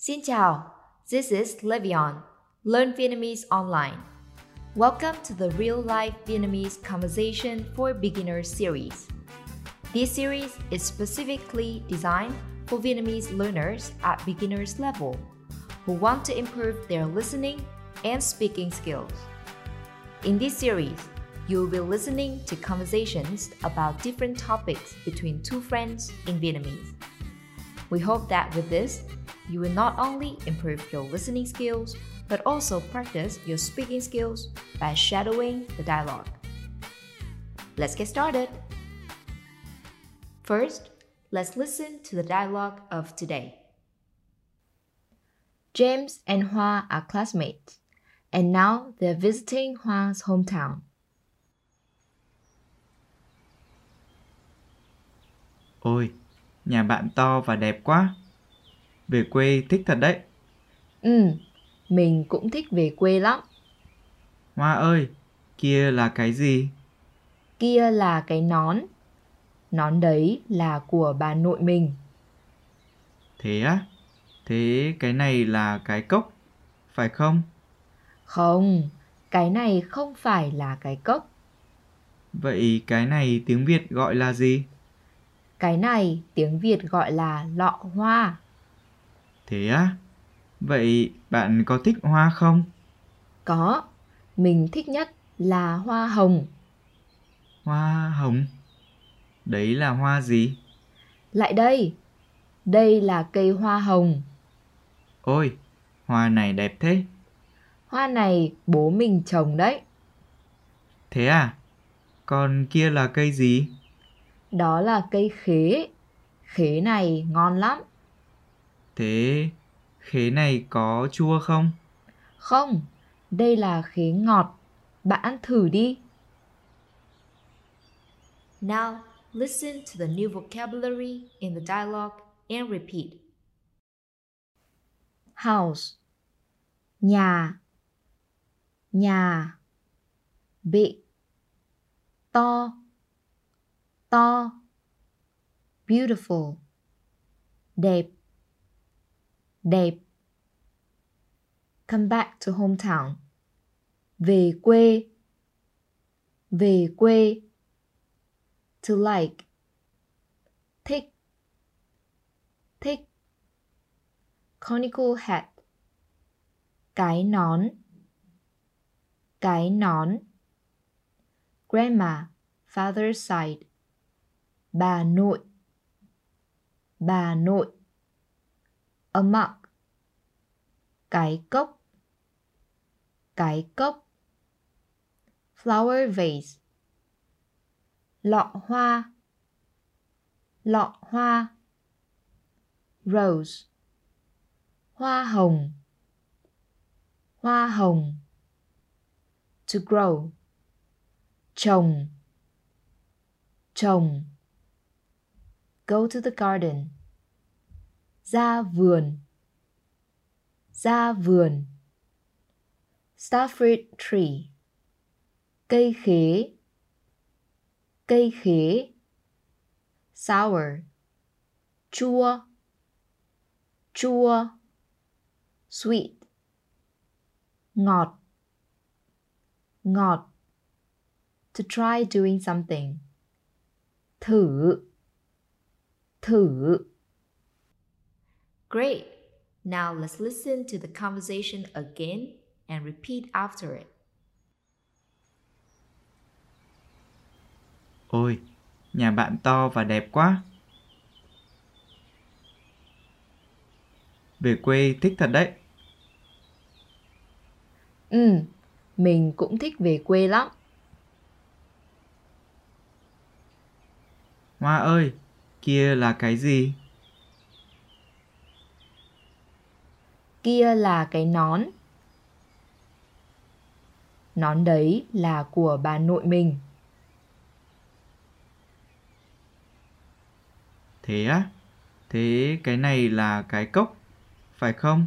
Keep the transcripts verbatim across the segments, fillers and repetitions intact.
Xin chào, this is Levion, Learn Vietnamese Online. Welcome to the Real Life Vietnamese Conversation for Beginners series. This series is specifically designed for Vietnamese learners at beginners level who want to improve their listening and speaking skills. In this series, you will be listening to conversations about different topics between two friends in Vietnamese. We hope that with this, you will not only improve your listening skills, but also practice your speaking skills by shadowing the dialogue. Let's get started. First, let's listen to the dialogue of today. James and Hoa are classmates, and now they're visiting Hoa's hometown. Ôi, nhà bạn to và đẹp quá. Về quê thích thật đấy. Ừ, mình cũng thích về quê lắm. Hoa ơi, kia là cái gì? Kia là cái nón. Nón đấy là của bà nội mình. Thế á? Thế cái này là cái cốc, phải không? Không, cái này không phải là cái cốc. Vậy cái này tiếng Việt gọi là gì? Cái này tiếng Việt gọi là lọ hoa. Thế á? Vậy bạn có thích hoa không? Có, mình thích nhất là hoa hồng. Hoa hồng? Đấy là hoa gì? Lại đây, đây là cây hoa hồng. Ôi, hoa này đẹp thế. Hoa này bố mình trồng đấy. Thế à? Còn kia là cây gì? Đó là cây khế. Khế này ngon lắm. Thế khế này có chua không? Không, đây là khế ngọt. Bạn ăn thử đi. Now, listen to the new vocabulary in the dialogue and repeat. House. Nhà. Nhà. Big. To. To. Beautiful. Đẹp. Đẹp. Come back to hometown. Về quê. Về quê. To like. Thích. Thích. Conical hat. Cái nón. Cái nón. Grandma, father's side. Bà nội. Bà nội. A mug. Cái cốc. Cái cốc. Flower vase. Lọ hoa. Lọ hoa. Rose. Hoa hồng. Hoa hồng. To grow. Trồng. Trồng. Go to the garden. Ra vườn. Ra vườn. Starfruit tree. Cây khế. Cây khế. Sour. Chua. Chua. Sweet. Ngọt. Ngọt. To try doing something. Thử. Thử. Great. Now let's listen to the conversation again and repeat after it. Ôi, nhà bạn to và đẹp quá. Về quê thích thật đấy. Ừ, mình cũng thích về quê lắm. Hoa ơi, kia là cái gì? Kia là cái nón. Nón đấy là của bà nội mình. Thế á? Thế cái này là cái cốc, phải không?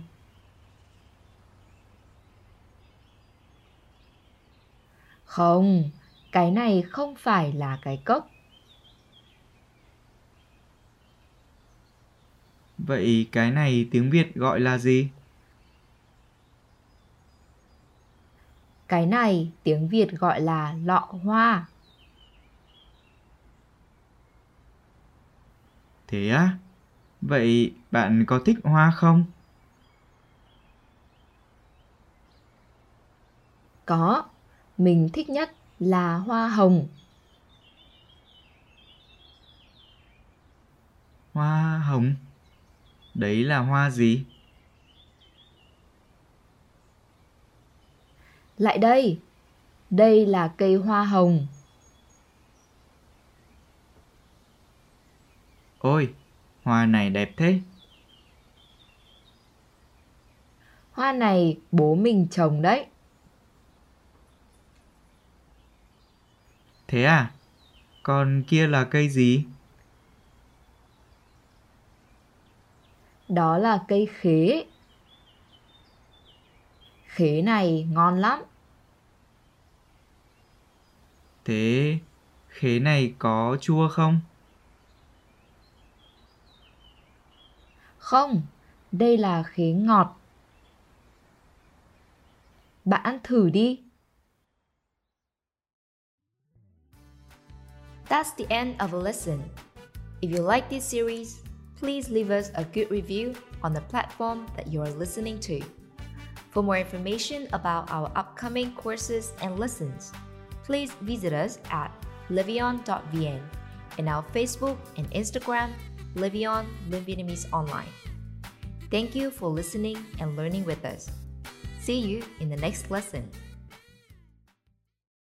Không, cái này không phải là cái cốc. Vậy cái này tiếng Việt gọi là gì? Cái này tiếng Việt gọi là lọ hoa. Thế á? Vậy bạn có thích hoa không? Có, mình thích nhất là hoa hồng. Hoa hồng? Đấy là hoa gì? Lại đây, đây là cây hoa hồng. Ôi, hoa này đẹp thế. Hoa này bố mình trồng đấy. Thế à? Còn kia là cây gì? Đó là cây khế. Khế này ngon lắm. Thế khế này có chua không? Không, đây là khế ngọt. Bạn ăn thử đi. That's the end of a lesson. If you like this series, please leave us a good review on the platform that you are listening to. For more information about our upcoming courses and lessons, please visit us at levion dot v n and our Facebook and Instagram, Levion Learn Vietnamese Online. Thank you for listening and learning with us. See you in the next lesson.